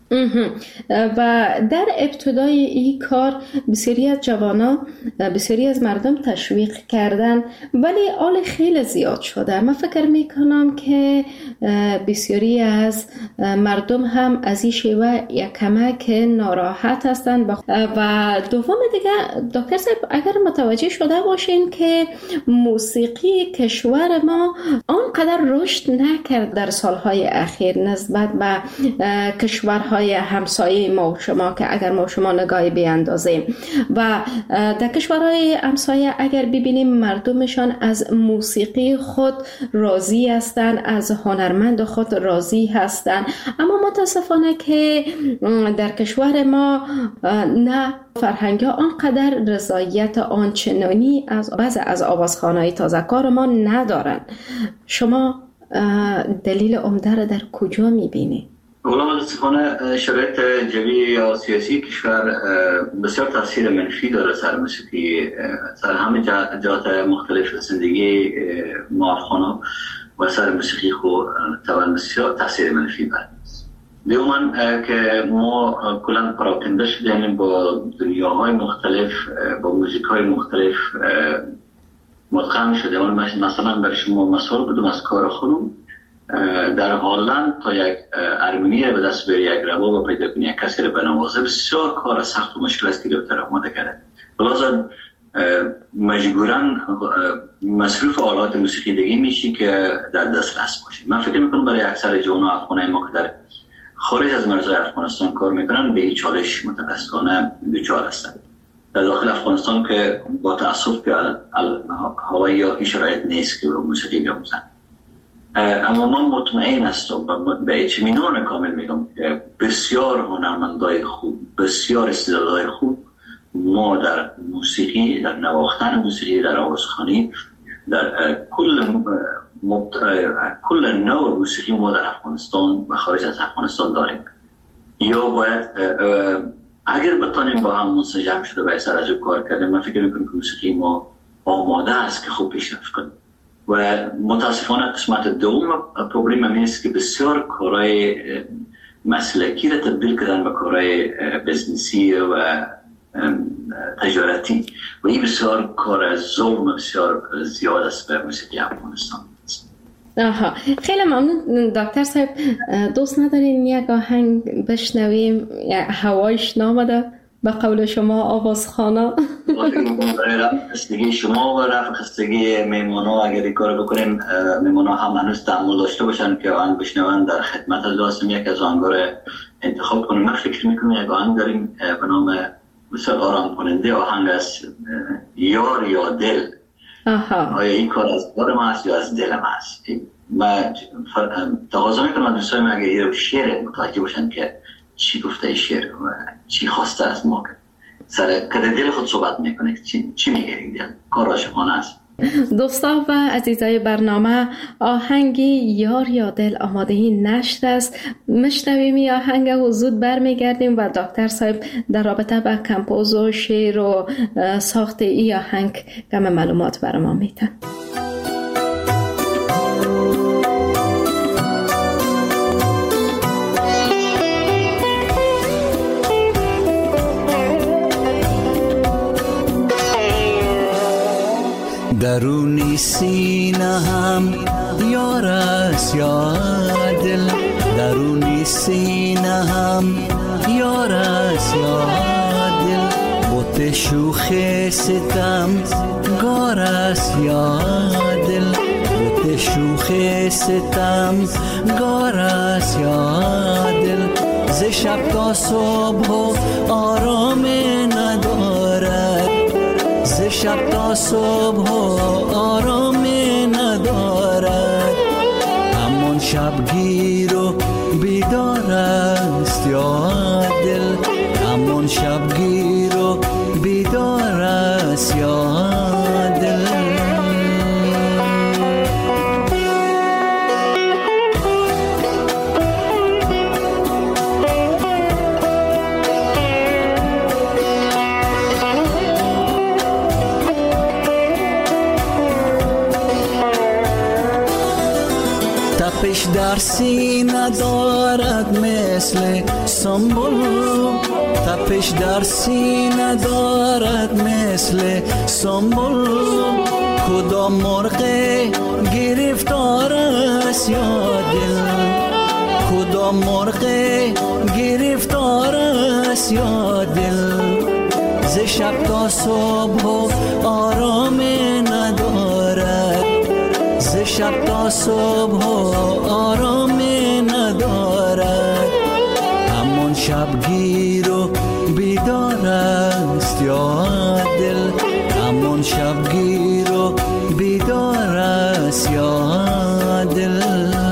و در ابتدای این کار بسیاری از جوانا بسیاری از مردم تشویق کردن ولی آل خیلی زیاد شده. من فکر میکنم که بسیاری از مردم هم از این شیوه یک کمک ناراحت هستند و دوم دیگه دکتر صاحب اگر متوجه شده باشین که موسیقی کشور ما آنقدر رشد نکرد در سالهای اخیر نسبت به کشورهای همسایه ما و شما که اگر ما و شما نگاهی بیاندازیم و در کشورهای همسایه اگر ببینیم مردمشان از موسیقی خود راضی هستند، از هنرمند خود راضی هستند، اما متاسفانه که در کشور ما نه فرهنگ ها آنقدر رضایت آنچنانی از بعض از آوازخوان‌های تازه‌کار ما ندارن. شما دلیل عمده را در کجا می‌بینید؟ اولا متاسفانه شرایط جوی یا سیاسی کشور بسیار تاثیر منفی داره سر موسیقی، سر همه جهات مختلف زندگی ما افغانا و سر موسیقی خود طبعا بسیار تاثیر منفی داره. دوما که ما کلا پراکنده شدیم با دنیاهای مختلف، با موزیکای مختلف مدغم شدیم. مثلا برای شما مثال بدم از کار خودم، در هالند تا یک ارمنی را به دست بری، یک رباب پیدا کنی، یک کسی را بنوازه بسیار کار سخت و مشکل است که گرفتار آماده کرده. لازم مجبوراً مصروف آلات موسیقی دیگه میشی که در دسترس باشی. من فکر میکنم برای اکثر جوان افغانای ما که در خارج از مرزهای افغانستان کار میکنن به این چالش متاسفانه دچار هستند. در داخل افغانستان که با تأسف که هوای یا هیچ شرایط نیست که موسیقی بیاموزن. اما من مطمئن هستم و به اطمینان کامل میگم که بسیار هنرمندای خوب، بسیار استعدادهای خوب ما در موسیقی، در نواختن موسیقی، در آوازخوانی، در کل مبت... کل نوع موسیقی ما در افغانستان و خارج از افغانستان داریم. یا باید اگر بتانیم با هم منسجم شده و سر از او کار کردیم، من فکر میکنم که موسیقی ما آماده است که خوب پیشرفت کنیم. و متاسفانه قسمت دوم پروبلم هم است که بسیار کارهای مسلکی را تبدیل کردن به کارهای بزنسی و تجارتی و این بسیار کار ظلم بسیار زیاد است به موسیقی افغانستان. آها، خیلی ممنون دکتر صاحب. دوست ندارین یک آهنگ بشنویم؟ هوایش نامده به قول شما آوازخوانا. خستگی شما و رفع خستگی میمونا اگر این کار بکنیم، میمونا هم هنوز تحمل داشته باشن که آهنگ بشنون در خدمت از داستم یک از آهنگا رو انتخاب کنیم. من فکر میکنم یک آهنگ داریم به نام بسیار آرام کننده، آهنگ از یار یا دل. آها. آیا این کار از دل ما است یا از دل ما است؟ من تقاضا میکنم دوستان اگر این شعر متوجه باشن که چی گفته شعر و چی خواسته از ما، سر کده دل خود صحبت میکنه، چی, چی میگه این دل، کار شمانه است. دوستان و عزیزای برنامه، آهنگی یار یا دل آمادهی نشر است. مشنویم این آهنگ و زود برمیگردیم و دکتر صاحب در رابطه با کمپوز و شعر و ساخت این آهنگ کم معلومات برای ما میتن. درونی سینه هم یار است یا دل، درونی سینه هم یار است یا دل، بوت شوخ ستم گار است یا دل، بوت شوخ ستم گار است یا دل، ز شب تا صبح آرام ندارد، ز شب تا صبح آرام ندارد، همان شبگیر و بیدار است یا دل، همان شبگیر و بیدار است یا دل. تپش در سینه دارد مثل سنبل، تپش در سینه دارد مثل سنبل، کدام مرغ گرفتار است یا دل، کدام مرغ گرفتار است یا دل، ز شب تا صبح آرام ندارد، ز شب تا صبح آرام ندارد، همان شبگیر و بیدار است یا دل، همان شبگیر و بیدار است یا دل.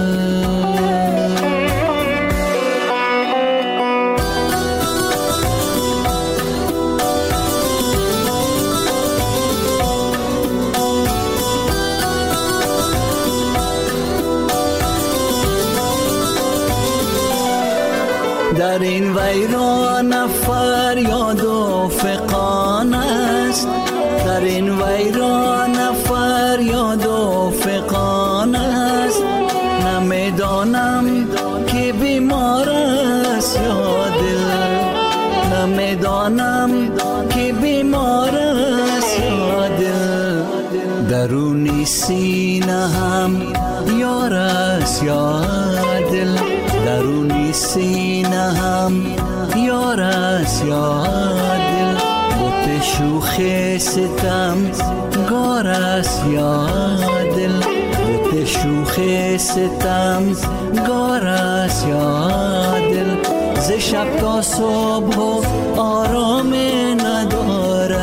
در این ویران فریاد و فغان است، در این ویران فریاد و فغان است، نمیدانم که بیمار است یا دل، نمیدانم که بیمار است یا دل، درونی سینه هم یار است یا دل، درونی سینه هم یار است یا دل، بوت شوخ ستم گار است یا دل، بوت شوخ ستم گار است یا دل، ز شب تا صبح آرام ندارد،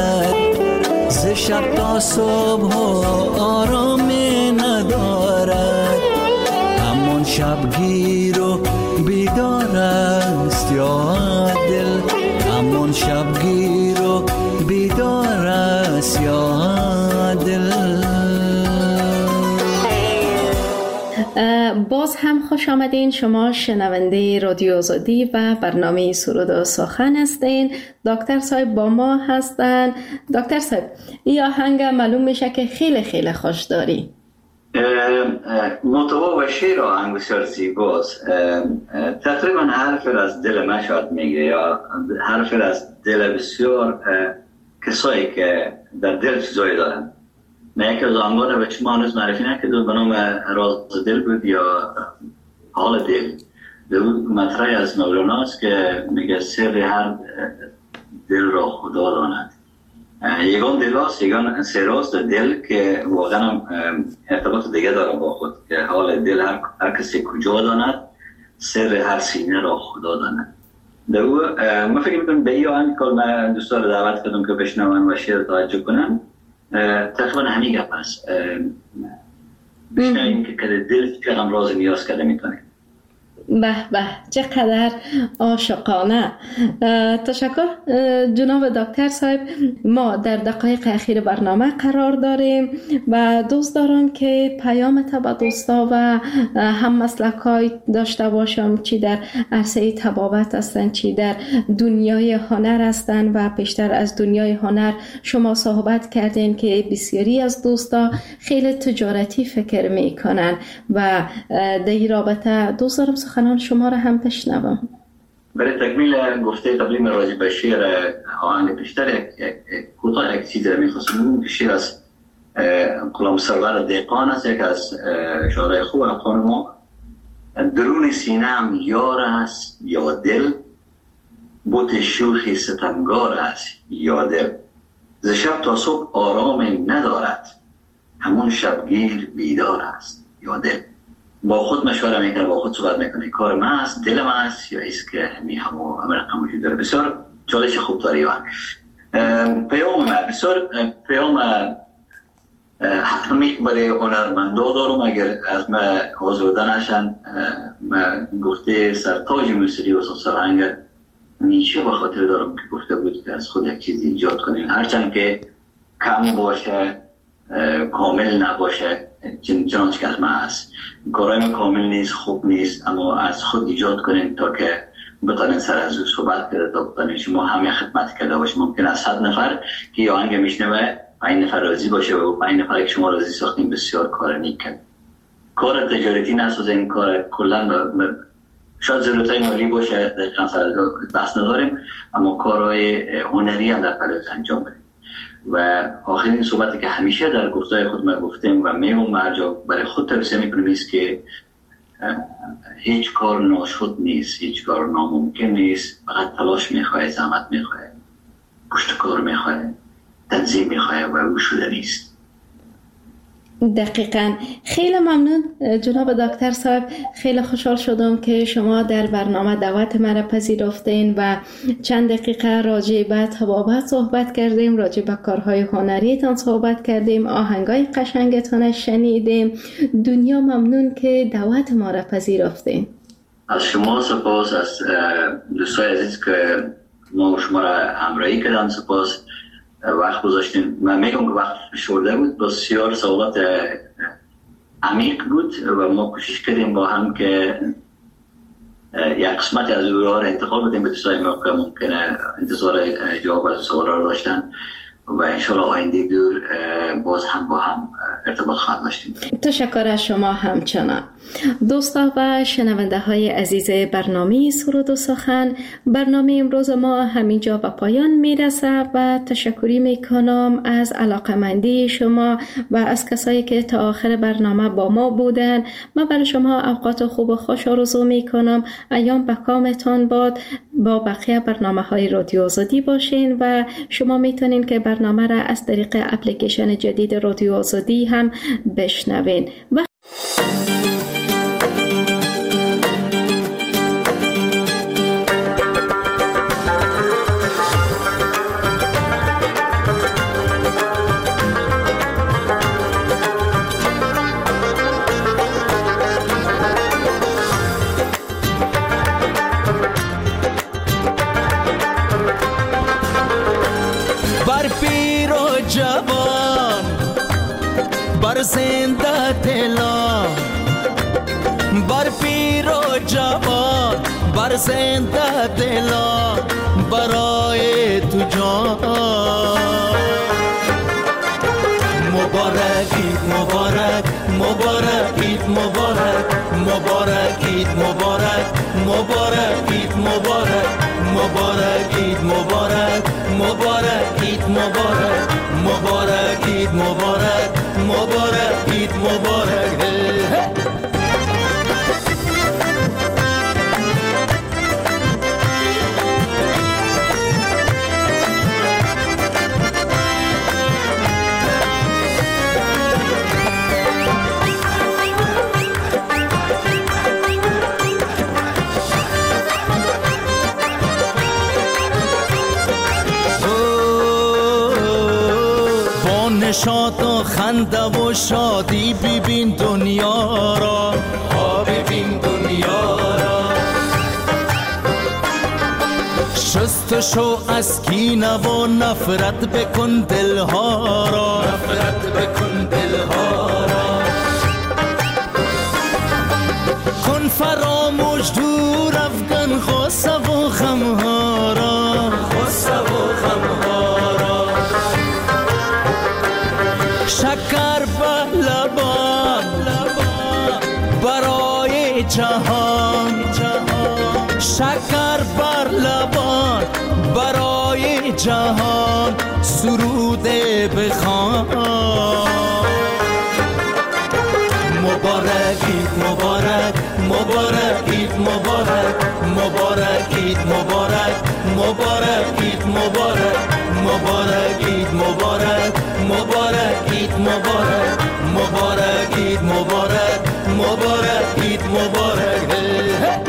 شب تا صبح آرامی ندارد، همون شبگیر و بیدار است یا دل، همون شبگیر و بیدار است یا دل. باز هم خوش آمدین. شما شنونده رادیو آزادی و برنامه سرود و سخن هستین. دکتر صاحب با ما هستن. دکتر صاحب این آهنگ معلوم میشه که خیلی خیلی خوش داری. محتوا و شعر آهنگ بسیار زیباست. تقریبا حرف از دل من شاید میگه یا حرف از دل بسیار کسایی که در دل چیزایی دارن. من یکی از آهنگا رو به شما هنوز معرفی نکردم، به نام راز دل بود یا حال دل. در مطرح از مولاناست که میگه سر هر دل را خدا داند. یگان دل هاست، یگان سر هاست دل که واقعا ارتباط دیگه داره با خود، که حال دل هر, هر کسی کجا داند، سر هر سینه را خدا داند. در او من فکر میکنم به این آهنگ که من دوستان رو دعوت کردم که بشنون و شعر توجه کنم، تقریبا همین گپ است. بشنویم که کده دل چقدر راز نیاز کرده میتونه. به به چقدر عاشقانه. تشکر جناب دکتر صاحب. ما در دقایق اخیر برنامه قرار داریم و دوست دارم که پیام تا به دوستا و هم مسلکای داشته باشم، چی در عرصه طبابت هستن، چی در دنیای هنر هستن. و پیشتر از دنیای هنر شما صحبت کردین که بسیاری از دوستا خیلی تجارتی فکر میکنن و در این رابطه دوست دارم سخنان شما را هم بشنوم. برای تکمیل گفته قبلی من راجع به شعر آهنگ پیشتر کوتاه یک چیز را می‌خواستم بگم که شعر از غلام سرور دهقان است، یک از شاعرای خوب افغان ما. درون سینه‌ام یار است یا دل، بت شوخی ستمگار است یا دل، ز شب تا صبح آرام ندارد، همون شبگیر بیدار است یا دل. با خود مشوره میکنه، با خود صحبت میکنه، کار من است، دل من است یا ایست که همی همو همه رقم وجود داره. بسیار چالش خوب داری و پیام من بسیار پیام حتمی برای هنرمندا دارم. اگر از من آزرده نشن، من گفته سرتاج موسیقی و سرهنگ نیچه به خاطر دارم که گفته بود که از خود یک چیز ایجاد کنیم، هرچند که کم باشه، کامل نباشه، چنانچه که از من هست. کارهای من کامل نیست، خوب نیست، اما از خود ایجاد کنین تا که بتانین سر از او صحبت کرده، تا بتانین شما همه خدمت کرده باشه. ممکن است صد نفر که یه آهنگ میشنوه پنج نفر راضی باشه و پنج نفر که شما راضی ساختین بسیار کار نیک کرد. کار تجارتی نسازین، کار کلا شاید ضرورتای مالی باشه، دقیقا سر بحث نداریم، اما کارهای هنری هم در پلوز انجام بدیم. و آخرین صحبتی که همیشه در گفتای خود ما گفتیم و میمون مرجع برای خود توصیه میکنیم است که هیچ کار ناشد نیست، هیچ کار ناممکن نیست، فقط تلاش میخواه، زحمت میخواه، پشت کار میخواه، تنظیم میخواه و او شده نیست. دقیقاً. خیلی ممنون جناب دکتر صاحب. خیلی خوشحال شدم که شما در برنامه دعوت مرا پذیرفتین و چند دقیقه راجع به طبابت صحبت کردیم، راجع به کارهای هنریتان صحبت کردیم، آهنگای قشنگتان شنیدیم. دنیا ممنون که دعوت ما را پذیرفتین. از شما سپاس، از دوستای عزیز که ما شما را همراهی کردن سپاس، وقت گذاشتیم. من میگم که وقت شورده بود، بسیار سوالات عمیق بود و ما کوشش کردیم با هم که یک قسمت از او را انتخاب بدیم به دوستای ما که ممکنه انتظار جواب از سوال را داشتن و انشاءالله آینده دور باز هم با هم ارتباط خواهد داشتیم. تشکر از شما همچنان. دوستا و شنونده های عزیز برنامه سرود و سخن، برنامه امروز ما همینجا به پایان میرسه و تشکری میکنم از علاقمندی شما و از کسایی که تا آخر برنامه با ما بودن. من برای شما اوقات خوب و خوش آرزو میکنم. ایام بکامتان باد. با بقیه برنامه های رادیو آزادی باشین و شما میتونین که برنامه را از طریق اپلیکیشن جدید رادیو آزادی هم بشنوین. و زنده دلا، بر پیر و جوان بر زنده دلا، برای تو جان. مبارک عید مبارک، مبارک عید مبارک، مبارک عید مبارک، مبارک عید مبارک، مبارک عید مبارک، مبارک عید مبارک، مبارک عید مبارک، مبارک عید مبارک. نشاط و خنده و شادی ببین دنیا را، ها ببین دنیا را. شست شو از کینه و نفرت بکن دلها را، نفرت بکن دلها را. کن فراموش دور افغان غصه و غمها را، غصه و غمها را. شکر به لبان برای جهان، شکر بر لبان برای جهان، سرود بخوان. مبارک عید مبارک، مبارک عید مبارک، مبارک عید مبارک، مبارک عید مبارک، مبارک عید مبارک، مبارک عید مبارک، مبارک عید مبارک، مبارک عید مبارک.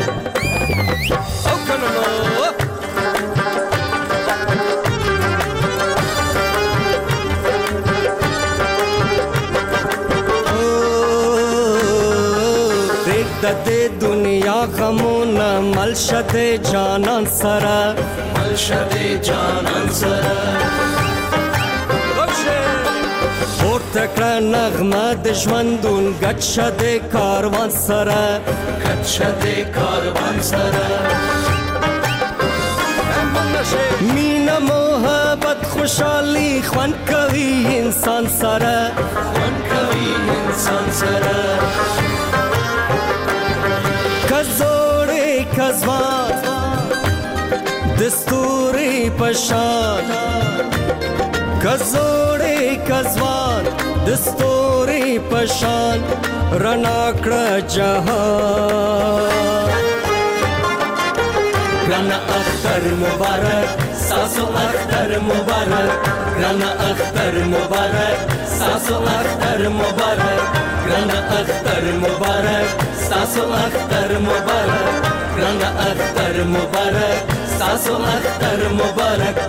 دده دنیا غمون مل شده جانان سره، مل شده جانان سره. پورته نغمه د ژوندون ګډ شده کاروان سره، ګډ شده کاروان سره. مینه محبت خوشحالی خوند کوي انسان سره، خوند کوي انسان سره. کزوڑی کزوان دستوری پشان، کزوڑی کزوان دستوری پشان، رناکڑ جہان. گران اختر مبارک، ساسو اختر مبارک، گران اختر مبارک، ساسو اختر مبارک، گران اختر مبارک، ساسو اختر مبارک، گران اختر مبارک، ساسو اختر مبارک.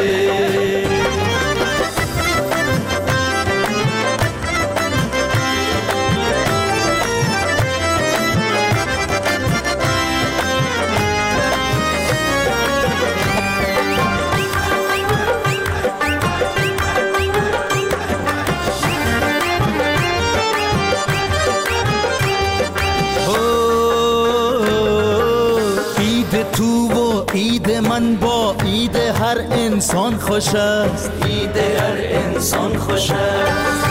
عید من با عید هر انسان خوش است، عید هر انسان خوش است.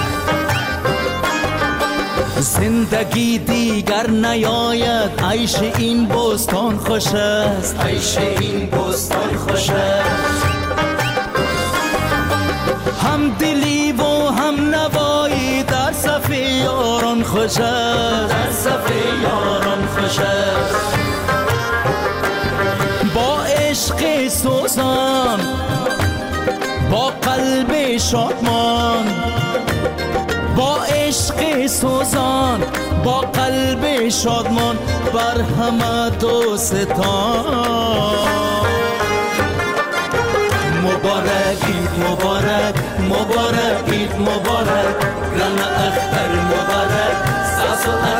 زندگی دیگر نیاید، عیش این بستان خوش است، عیش این بستان خوش است. هم دلی و هم نوایی در صف یاران خوش است، در صف یاران خوش است. با عشق سوزان، با قلب شادمان، با عشق سوزان، با قلب شادمان، بر همه دوستان. مبارک عید مبارک، مبارک عید مبارک، گران اختر مبارک، ساسو